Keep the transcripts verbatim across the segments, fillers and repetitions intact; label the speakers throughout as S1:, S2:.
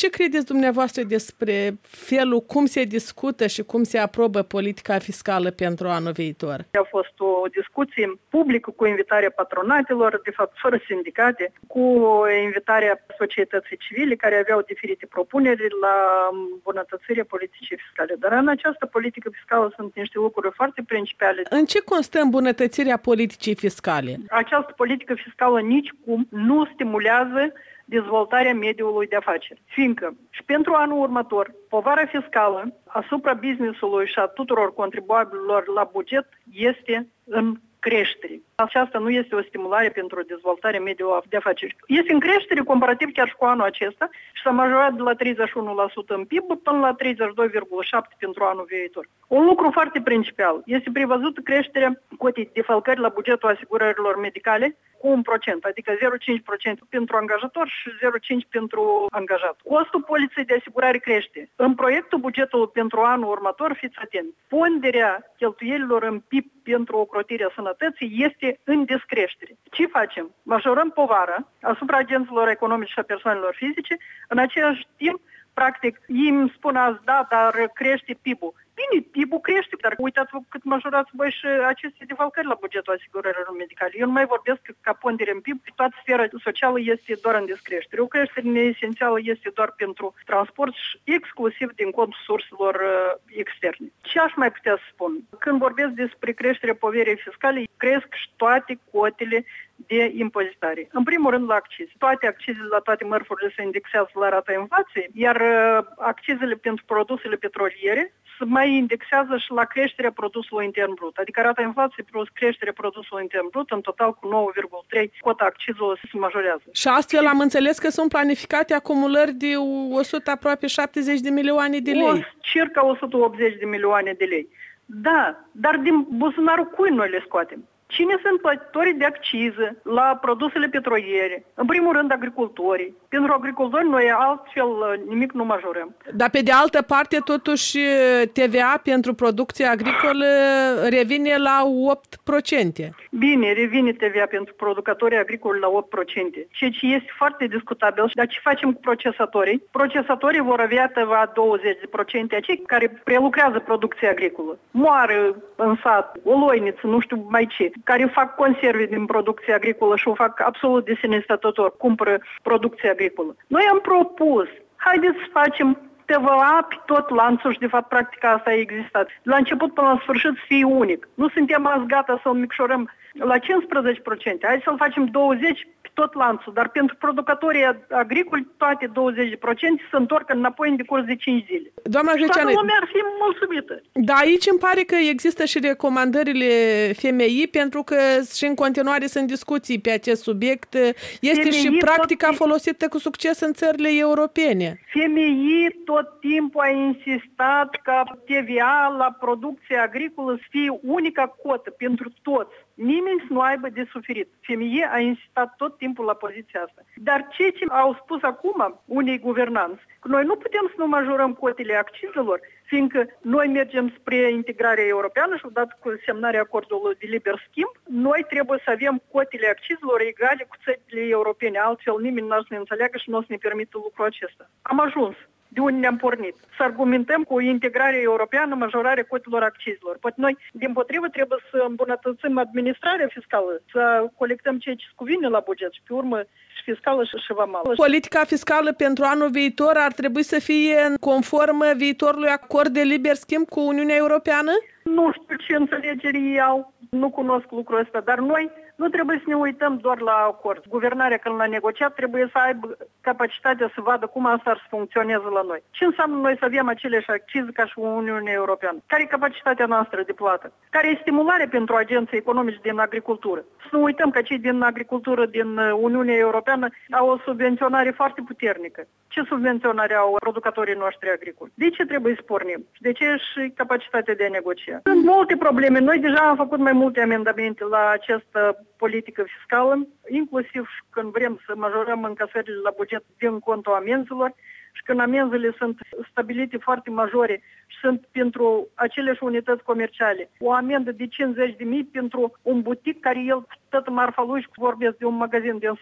S1: ce credeți dumneavoastră despre felul cum se discută și cum se aprobă politica fiscală pentru anul viitor?
S2: A fost o discuție publică cu invitarea patronatelor, de fapt fără sindicate, cu invitarea societății civile care aveau diferite propuneri la îmbunătățirea politicii fiscale. Dar în această politică fiscală sunt niște lucruri foarte principale.
S1: În ce constă îmbunătățirea politicii fiscale?
S2: Această politică fiscală nicicum nu stimulează dezvoltarea mediului de afaceri. Fiindcă și pentru anul următor, povara fiscală asupra business-ului și a tuturor contribuabililor la buget este în creștere. Aceasta nu este o stimulare pentru dezvoltarea mediului de afaceri. Este în creștere comparativ chiar și cu anul acesta și s-a majorat de la treizeci și unu la sută în P I B până la treizeci și doi virgulă șapte la sută pentru anul viitor. Un lucru foarte principal. Este prevăzută creșterea cotei de defalcări la bugetul asigurărilor medicale cu un procent, adică zero virgulă cinci la sută pentru angajator și zero virgulă cinci la sută pentru angajat. Costul poliței de asigurare crește. În proiectul bugetului pentru anul următor, fiți atenți, ponderea cheltuielilor în P I B pentru ocrotirea sănătății este în descreștere. Ce facem? Majorăm povara asupra agenților economici și a persoanelor fizice, în același timp, practic, ei îmi spun azi, da, dar crește P I B-ul. Bine, P I B-ul crește, dar uitați-vă cât majorați voi și aceste defalcări la bugetul asigurărilor medicale. Eu nu mai vorbesc că ca pondere în P I B, toată sfera socială este doar în descreștere. O creștere neesențială este doar pentru transport și exclusiv din contul surselor uh, externe. Ce aș mai putea să spun? Când vorbesc despre creșterea poverii fiscale, cresc și toate cotele de impozitare. În primul rând la accize. Toate accizele la toate mărfurile se indexează la rata inflației, iar uh, accizele pentru produsele petroliere se mai indexează și la creșterea produsului intern brut. Adică rata inflației plus creșterea produsului intern brut, în total cu nouă virgulă trei la sută cota accizelor se majorează.
S1: Și astfel am înțeles că sunt planificate acumulări de o sută aproape șaptezeci de milioane de lei.
S2: O, circa o sută optzeci de milioane de lei. Da, dar din buzunarul cui noi le scoatem? Cine sunt plătitorii de acciză la produsele petroliere? În primul rând, agricultorii. Pentru agricultori, noi altfel nimic nu majorăm.
S1: Dar pe de altă parte, totuși, T V A pentru producția agricolă revine la opt la sută.
S2: Bine, revine T V A pentru producătorii agricoli la opt la sută, ceea ce este foarte discutabil. Dar ce facem cu procesatorii? Procesatorii vor avea T V A douăzeci la sută, acei care prelucrează producția agricolă. Moară în sat, o loiniță, nu știu mai ce, care fac conserve din producția agricolă și o fac absolut de sine stătător, cumpără producția agricolă. Noi am propus, haideți să facem T V A pe tot lanțul și de fapt practica asta a existat. La început până la sfârșit să fie unic. Nu suntem azi gata să-l micșorăm la cincisprezece la sută. Hai să-l facem douăzeci la sută pe tot lanțul, dar pentru producătorii agricoli toate douăzeci la sută se întorc înapoi în decurs de cinci zile.
S1: Doamna Greceanu,
S2: toată lumea ar fi mulțumită.
S1: Da, aici îmi pare că există și recomandările F M I, pentru că și în continuare sunt discuții pe acest subiect. Este F M I și practica tot... folosită cu succes în țările europene.
S2: F M I tot timpul a insistat ca T V A la producția agricolă să fie unica cotă pentru toți. Nimeni să nu aibă de suferit. F M I a insistat tot timpul la poziția asta. Dar ceea ce au spus acum unii guvernanți, că noi nu putem să nu majorăm cotele accizelor, fiindcă noi mergem spre integrarea europeană și odată cu semnarea acordului de liber schimb, noi trebuie să avem cotele accizelor egale cu țările europene. Altfel nimeni n-ar să ne înțeleagă și nu o să ne permită lucrul acesta. Am ajuns. De unde ne-am pornit? Să argumentăm cu integrarea europeană, majorarea cotelor accizelor. Poate noi, dimpotrivă, trebuie să îmbunătățim administrarea fiscală, să colectăm ceea ce se cuvine la buget și, pe urmă, și fiscală și, și vamală.
S1: Politica fiscală pentru anul viitor ar trebui să fie conformă viitorului acord de liber schimb cu Uniunea Europeană?
S2: Nu știu ce înțelegeri ei au, nu cunosc lucrul ăsta, dar noi nu trebuie să ne uităm doar la acord. Guvernarea, când l-a negociat, trebuie să aibă capacitatea să vadă cum asta ar să funcționeze la noi. Ce înseamnă noi să avem aceleași accize ca și Uniunea Europeană? Care e capacitatea noastră de plată? Care e stimularea pentru agenții economici din agricultură? Să nu uităm că cei din agricultură din Uniunea Europeană au o subvenționare foarte puternică. Ce subvenționare au producătorii noștri agricoli? De ce trebuie să pornim? De ce și capacitatea de a negocia? Sunt multe probleme. Noi deja am făcut mai multe amendamente la această politică fiscală, inclusiv când vrem să majorăm încasările la buget din contul amenzilor și când amenzile sunt stabilite foarte majore și sunt pentru aceleași unități comerciale. O amendă de cincizeci de mii pentru un butic care el tot marfa lui și vorbesc de un magazin din sat.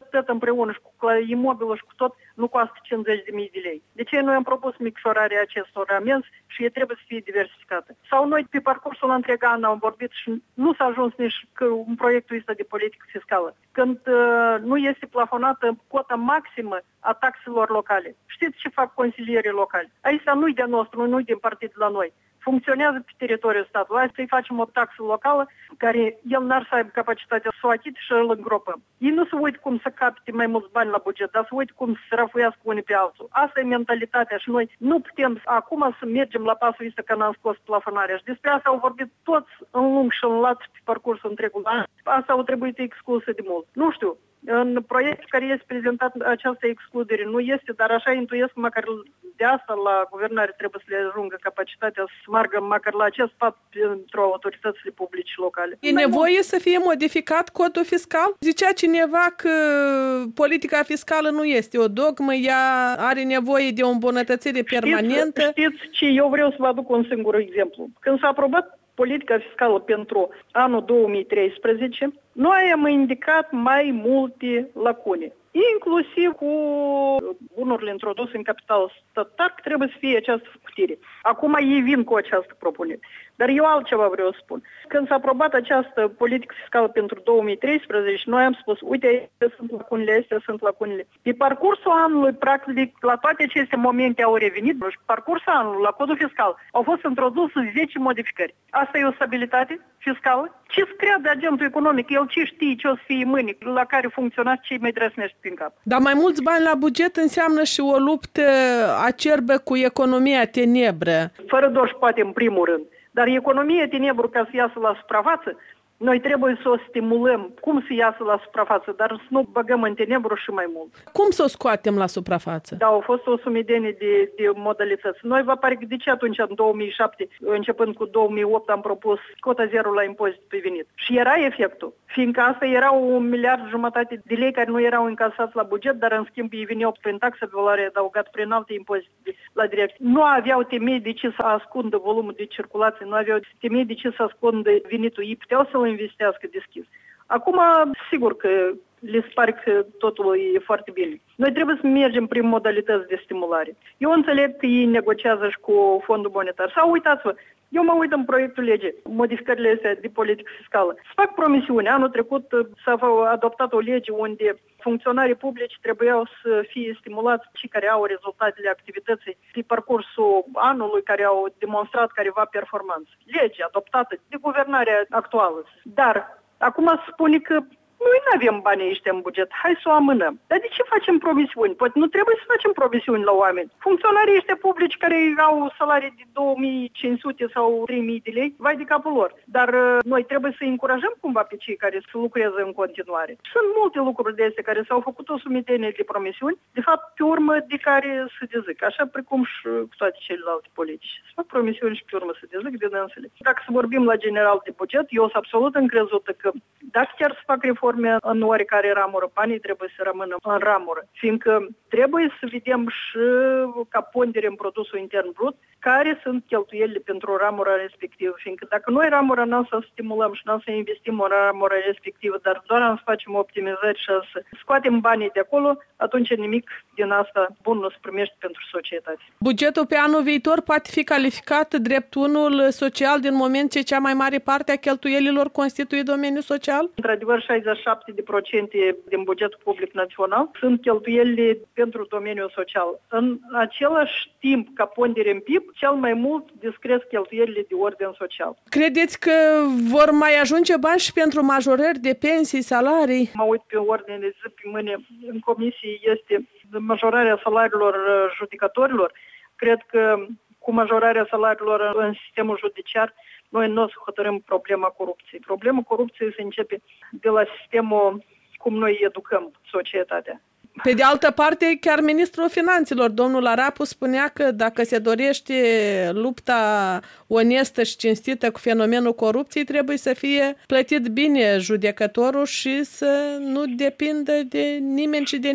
S2: tot împreună și cu imobilul și cu tot, nu costă cincizeci de mii de lei. De ce noi am propus micșorarea acestor amenzi și e trebuie să fie diversificată? Sau noi pe parcursul întreg an am vorbit și nu s-a ajuns nici că un proiectul ăsta de politică fiscală. Când uh, nu este plafonată cota maximă a taxelor locale. Știți ce fac consilierii locali? Aici nu-i de nostru, nu-i din partid la noi. Funcționează pe teritoriul statului. Hai să-i facem o taxă locală care el n-ar să aibă capacitatea să o achite și îl îngropăm. Ei nu se uită cum să capite mai mulți bani la buget, dar se uită cum să se rafuiască unii pe altul. Asta e mentalitatea și noi nu putem acum să mergem la pasul ăsta că n-am scos plafonarea. Și despre asta au vorbit toți în lung și în lat pe parcursul întregului an. Asta au trebuit exclusă de mult. Nu știu. În proiectul care este prezentat această excludere nu este, dar așa intuiesc măcar de asta la guvernare trebuie să le ajungă capacitatea să meargă măcar la acest fapt pentru autoritățile publice locale.
S1: E nevoie să fie modificat codul fiscal? Zicea cineva că politica fiscală nu este o dogmă, ea are nevoie de o îmbunătățire permanentă.
S2: Știți, știți ce? Eu vreau să vă aduc un singur exemplu. Când s-a aprobat politica fiscală pentru anul două mii treisprezece, noi am indicat mai multe lacune, inclusiv cu bunurile introduse în capital statar, că trebuie să fie această scutire. Acum ei vin cu această propunere. Dar eu altceva vreau să spun. Când s-a aprobat această politică fiscală pentru două mii treisprezece, noi am spus, uite, astea sunt lacunile, astea sunt lacunile. Pe parcursul anului, practic, la toate aceste momente au revenit și pe parcursul anului, la codul fiscal, au fost introduse zece modificări. Asta e o stabilitate fiscală? Ce să creadă agentul economic? El ce știe ce o să fie mâine, la care funcționați cei mai drăsnești prin cap?
S1: Dar mai mulți bani la buget înseamnă și o luptă acerbă cu economia tenebră.
S2: Fără doar și poate în primul rând. Dar economia tenebră, ca să iasă la suprafață, noi trebuie să o stimulăm. Cum să iasă la suprafață, dar să nu băgăm în tenebru și mai mult.
S1: Cum să o scoatem la suprafață?
S2: Da, au fost o sumedenie de, de modalități. Noi vă pare că de ce atunci, în două mii șapte, începând cu două mii opt, am propus cota zero la impozit pe venit. Și era efectul. Fiindcă asta era un miliard jumătate de lei care nu erau încasați la buget, dar în schimb ei veneau prin taxă pe valoare adăugată, prin alte impozite la direcție. Nu aveau temei de ce să ascundă volumul de circulație, nu aveau temei de ce să ascundă venitul. Ei puteau să-l investească deschis. Acum, sigur că le pare că totul e foarte bine. Noi trebuie să mergem prin modalități de stimulare. Eu înțeleg că ei negociază și cu Fondul Monetar. Sau uitați-vă, eu mă uit în proiectul legii, modificările astea de politică fiscală. Să fac promisiune. Anul trecut s-a adoptat o lege unde funcționarii publici trebuiau să fie stimulați cei care au rezultatele activității pe parcursul anului, care au demonstrat careva performanță. Lege adoptată de guvernarea actuală. Dar acum se spune că noi nu avem banii ăștia în buget, hai să o amânăm. Dar de ce facem promisiuni? Poate nu trebuie să facem promisiuni la oameni. Funcționarii ăștia publici care au salarii de două mii cinci sute sau trei mii de lei, vai de capul lor. Dar uh, noi trebuie să încurajăm cumva pe cei care să lucreze în continuare. Sunt multe lucruri de astea care s-au făcut o sumedenie de promisiuni, de fapt pe urmă de care se dezic, așa precum și cu toate celelalte politici. Să fac promisiuni și pe urmă să dezic de dânsele. Dacă să vorbim la general de buget, eu sunt absolut încrezută că dacă chiar să fac reforme în oricare ramură, banii trebuie să rămână în ramură, fiindcă trebuie să vedem și ca pondere în produsul intern brut care sunt cheltuielile pentru ramura respectivă, fiindcă dacă noi ramura n-am să stimulăm și n-am să investim în ramura respectivă, dar doar am să facem optimizări și să scoatem banii de acolo, atunci nimic din asta bun nu se primește pentru societate. Bugetul
S1: pe anul viitor poate fi calificat drept unul social din moment ce cea mai mare parte a cheltuielilor constituie domeniul social?
S2: Într-adevăr, șaizeci și șapte la sută din bugetul public național sunt cheltuielile pentru domeniul social. În același timp, ca pondere în P I B, cel mai mult descresc cheltuielile de ordin social.
S1: Credeți că vor mai ajunge bani și pentru majorări de pensii, salarii?
S2: Mă uit pe ordine de zi pe mâine. În comisie este majorarea salariilor judecătorilor. Cred că cu majorarea salariilor în sistemul judiciar noi nu o să hotărâm problema corupției. Problema corupției se începe de la sistemul cum noi educăm societatea.
S1: Pe de altă parte, chiar ministrul finanțelor, domnul Arapu, spunea că dacă se dorește lupta onestă și cinstită cu fenomenul corupției, trebuie să fie plătit bine judecătorul și să nu depindă de nimeni și de nimic.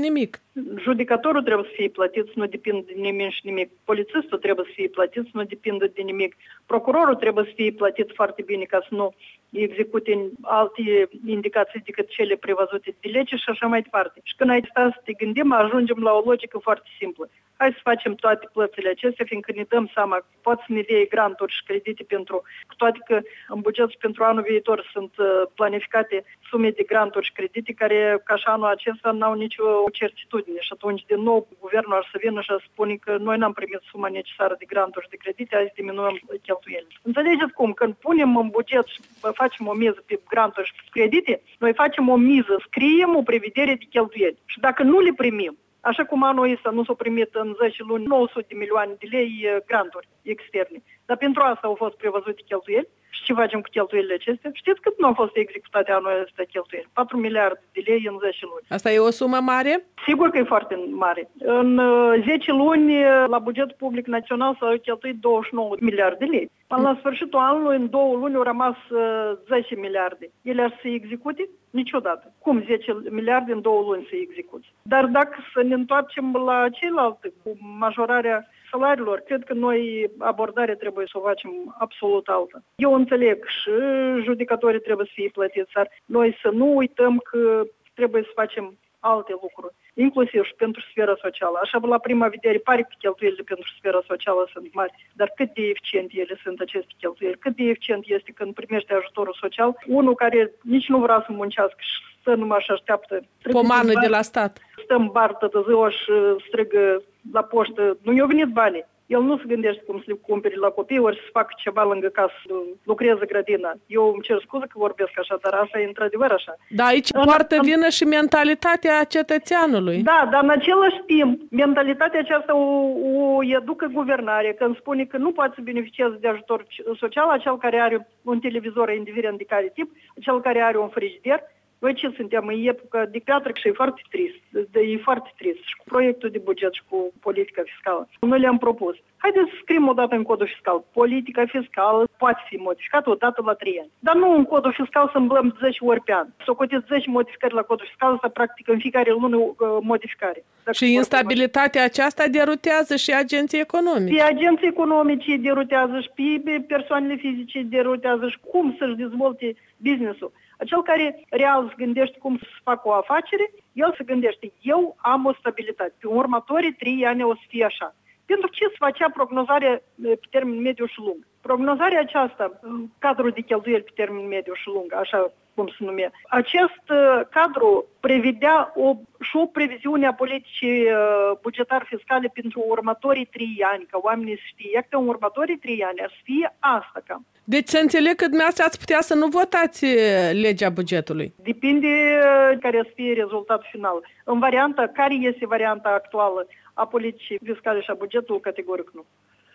S2: Judecătorul trebuie să fie plătit, nu depinde de nimeni și nimic. Polițistul trebuie să fie plătit, nu depinde de nimic. Procurorul trebuie să fie plătit foarte bine ca să nu execute alte indicații decât cele prevăzute de lege și așa mai departe. Și când ai stat să te gândim, ajungem la o logică foarte simplă. Hai să facem toate plățile acestea, fiindcă ne dăm seama, poate să ne dea granturi și credite pentru, cu toate că în bugetul pentru anul viitor sunt planificate sume de granturi și credite care, ca și anul acesta, n-au nicio certitudine. Și atunci, din nou, guvernul ar să vină și ar spune că noi n-am primit suma necesară de granturi și de credite, azi diminuăm cheltuielile. Înțelegeți cum? Când punem în buget și facem o miză pe granturi și pe credite, noi facem o miză, scriem o prevedere de cheltuieli. Și dacă nu le primim, așa cum anul ăsta nu s-au primit în zece luni nouă sute de milioane de lei granturi externe. Dar pentru asta au fost prevăzute cheltuieli. Și ce facem cu cheltuielile acestea? Știți cât nu au fost executate anul ăsta cheltuieli? patru miliarde de lei în zece luni.
S1: Asta e o sumă mare?
S2: Sigur că e foarte mare. În zece luni, la bugetul public național s-au cheltuit douăzeci și nouă miliarde de lei. Până la sfârșitul anului, în două luni, au rămas zece miliarde. Ele ar să se execute? Niciodată. Cum zece miliarde în două luni să execuți? Dar dacă să ne întoarcem la celelalte, cu majorarea salariilor, cred că noi abordarea trebuie să o facem absolut altă. Eu înțeleg și judecătorii trebuie să fie plătiți, dar noi să nu uităm că trebuie să facem alte lucruri, inclusiv și pentru sfera socială. Așa, la prima vedere, pare că cheltuielile pentru sfera socială sunt mari, dar cât de eficiente ele sunt aceste cheltuieli, cât de eficient este când primește ajutorul social, unul care nici nu vrea să muncească și stă numai și așteaptă.
S1: Pomană de la stat.
S2: Stă în bar toată ziua și strigă la poștă, nu i-au venit banii. El nu se gândește cum să le cumpere la copii, ori să facă ceva lângă casă, lucreze grădina. Eu îmi cer scuze că vorbesc așa, dar asta e într-adevăr așa.
S1: Da, aici în, poartă în... vină și mentalitatea cetățeanului.
S2: Da, dar în același timp, mentalitatea aceasta o, o educă guvernarea, când spune că nu poate să beneficieze de ajutor social acel care are un televizor, indiferent de care tip, cel care are un frigider. Noi ce suntem în epocă de piatră și e foarte trist, e foarte trist și cu proiectul de buget și cu politica fiscală. Noi le-am propus. Haideți să scriem o dată în codul fiscal. Politica fiscală poate fi modificată o dată la trei ani. Dar nu în codul fiscal să îmblăm zece ori pe an. Să cotiți zece modificări la codul fiscal, să practic în fiecare lună uh, modificare. Dacă
S1: și instabilitatea aceasta derutează și agenții economici.
S2: Pe agenții economici derutează și pe persoanele fizice derutează și cum să-și dezvolte business-ul. Acel care real se gândește cum să facă o afacere, el se gândește, eu am o stabilitate. Pe următorii trei ani o să fie așa. Pentru ce se facea prognozarea pe termen mediu și lung? Prognozarea aceasta, cadrul de cheltuieli pe termen mediu și lung, așa cum se numea, acest cadru prevedea o, și o previziune a politicii bugetare fiscale pentru următorii trei ani, ca oamenii să știe că în următorii trei ani ar să fie asta cam.
S1: Deci să înțeleg că dumneavoastră ați putea să nu votați legea bugetului.
S2: Depinde care să fie rezultatul final. În varianta, care este varianta actuală a politicii fiscale și a bugetului, categoric nu.